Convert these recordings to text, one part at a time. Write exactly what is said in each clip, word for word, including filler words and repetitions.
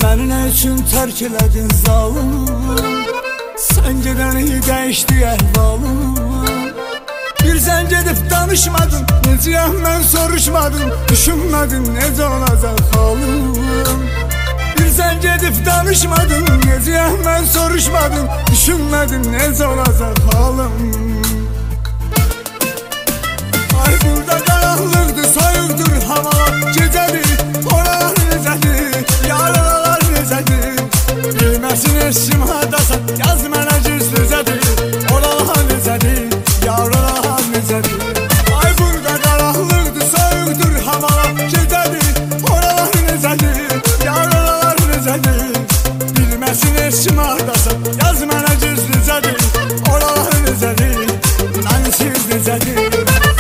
Məni nə üçün tərk elədin zalım? Sən gedəni dəyişdi əhvalım. Bir sən gedib danışmadın, necəyəm mən soruşmadım. Düşünmədin necə olacaq halım. Bir sən gedib danışmadın, necəyəm mən soruşmadım. Düşünmədin necə olacaq halım. Ay burada qaranlıqdır, soyuqdur havalar. Gecədir, oralar necədir, yaralar necədir. Bilməsin eşim hadasan, yaz mənə güzlüzədir. Oralar necədir, yaralar necədir. Ay burada qaranlıqdır, soyuqdur havalar. Gecədir, oralar necədir, yaralar necədir. Bilməsin eşim hadasan, yaz mənə güzlüzədir. Oralar necədir, mənsiz necədir.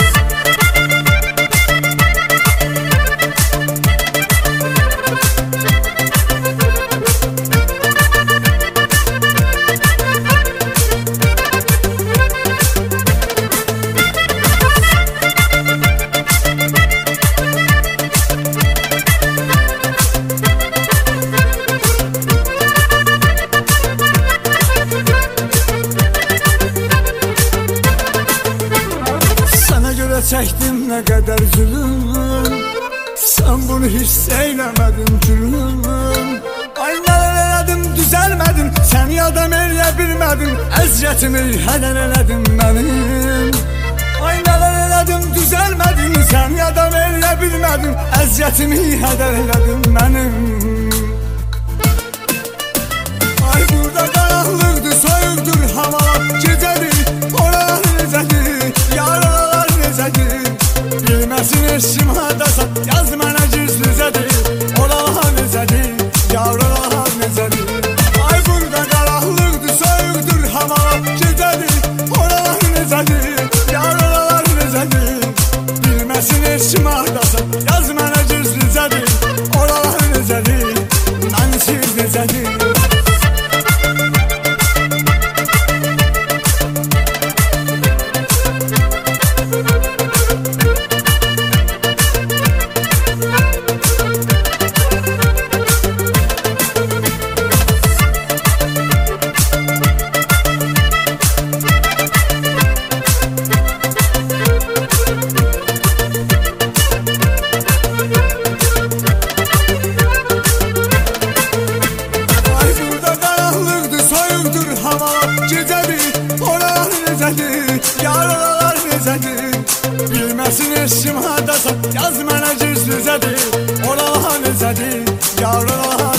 Çəkdim nə qədər zülüm, sən bunu hiss eyləmədin gülüm. Ay nələr elədim düzəlmədin, sən yadam eləyə bilmədin. Əziyyətimi hədər elədin mənim. Ay nələr elədim düzəlmədin, sən yadam eləyə bilmədin. Əziyyətimi hədər elədin mənim. Ay burada qaranlıqdır, soyuqdur havalar. Gecədir, oralar necədir, yaralar necədir. Bilməsin eşim hadasan, yaz mənə güzlüzədir. Oralar necədir, yaralar necədir. Ay burada qaranlıqdır, soyuqdur havalar. Gecədir, oralar necədir, yaralar necədir. Bilməsin eşim hadasan, yaz mənə güzlüzədir. Oralar necədir, mənsiz necədir. Yaralar necədir, bilməsin eşim hadasan, yaz mənə güzlüzədir. Oralar necədir, yaralar